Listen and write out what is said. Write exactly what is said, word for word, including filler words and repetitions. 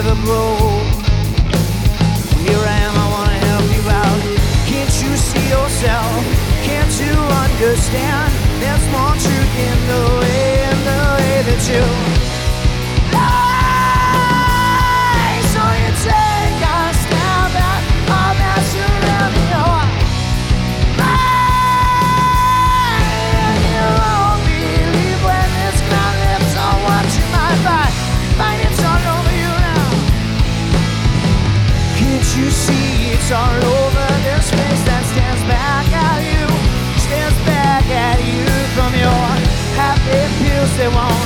with a blow. Here I am, I wanna help you out. Can't you see yourself? Can't you understand? There's more truth in the way, in the way that you lie. So you take a stab at all that surrounding your mind, and you won't believe when this ground lips on what you might find. Find it's all over you now. Can't you see it's all over this face that stands back at you, stands back at you from your happy pills they won't